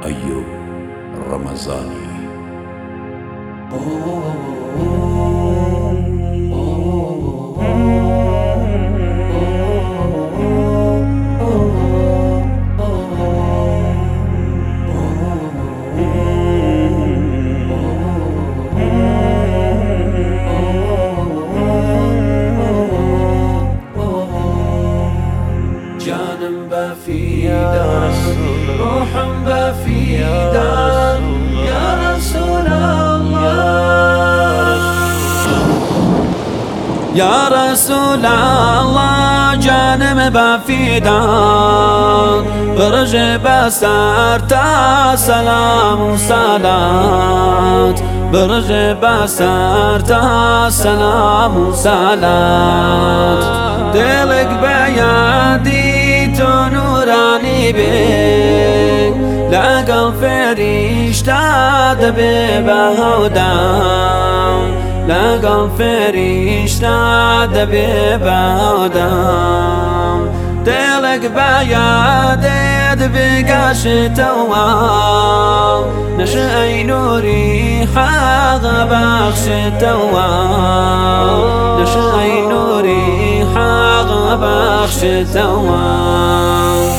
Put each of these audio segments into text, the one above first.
أيوب رمضاني. جانم بفيدا روح بفيدا يا رسول الله يا رسول الله جانم بفيدا برج بسرتا سلام وصلاة برج بسرتا سلام وصلاة دلك بيادي نوراني بك لقى فريشتا دبي بهودام لقى فريشتا دبي بهودام دلك بيادي دبقاش توام نشأي نوري حاغ بخش توام نشأي نوري حاغ بخش توام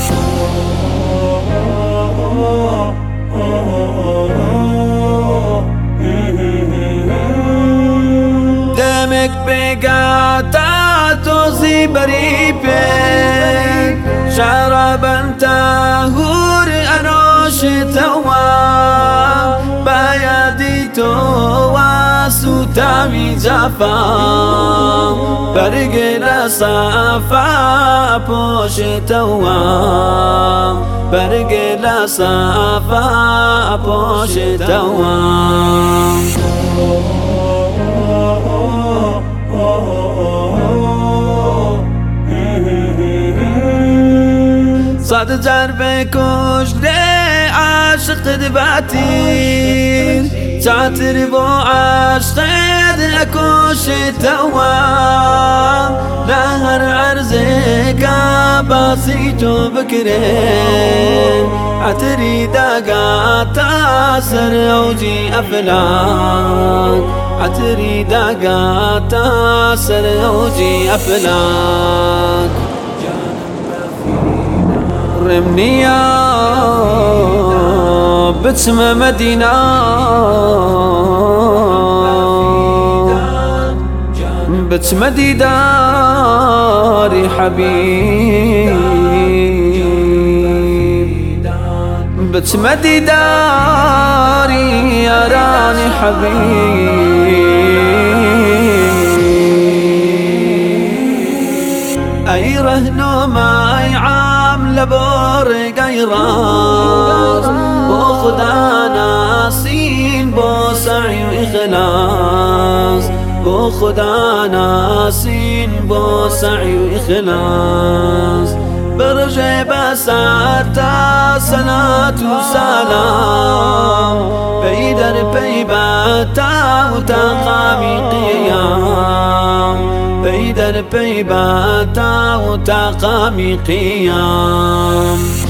دمك بقاتا توزي بريبك شربا تهور أنوش توام بيدي تواسو تامي جفا برقل صفا بوش توام برقل صفا بوش توام صد جرب کشته عاشق دباتیر ساتر با عشق دکش توام لهر عرضه کا باسی تو بکره عطری داگا تاثر اوجی افلاک عطری داگا تاثر اوجی افلاک رمنيا بتسم مدينة بتسم ديداري حبيب بتسم ديداري يراني حبيب أي رهنو ما يعام لبور قيراس بو خدا ناسين بو سعي وإخلاص بو خدا ناسين بو سعي وإخلاص برجع بسارتا صلاة وسلام بيدر بيباتا وتقامي قيام بيدر بيباتا وتقامي قيام